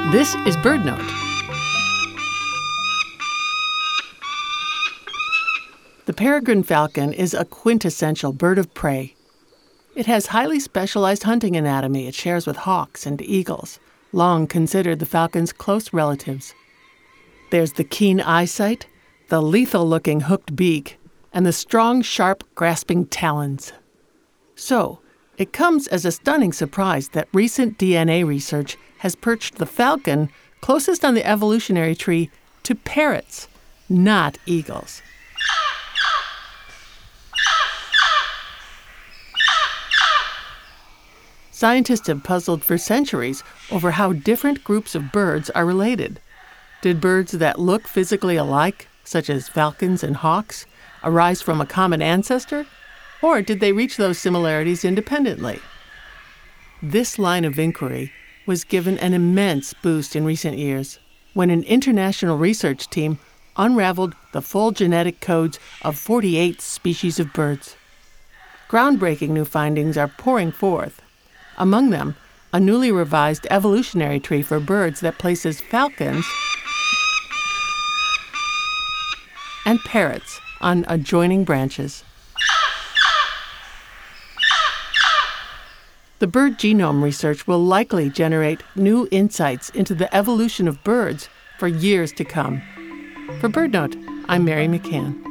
This is BirdNote. The peregrine falcon is a quintessential bird of prey. It has highly specialized hunting anatomy it shares with hawks and eagles, long considered the falcon's close relatives. There's the keen eyesight, the lethal-looking hooked beak, and the strong, sharp, grasping talons. So, it comes as a stunning surprise that recent DNA research has perched the falcon closest on the evolutionary tree to parrots, not eagles. Scientists have puzzled for centuries over how different groups of birds are related. Did birds that look physically alike, such as falcons and hawks, arise from a common ancestor? Or did they reach those similarities independently? This line of inquiry was given an immense boost in recent years when an international research team unraveled the full genetic codes of 48 species of birds. Groundbreaking new findings are pouring forth. Among them, a newly revised evolutionary tree for birds that places falcons and parrots on adjoining branches. The bird genome research will likely generate new insights into the evolution of birds for years to come. For BirdNote, I'm Mary McCann.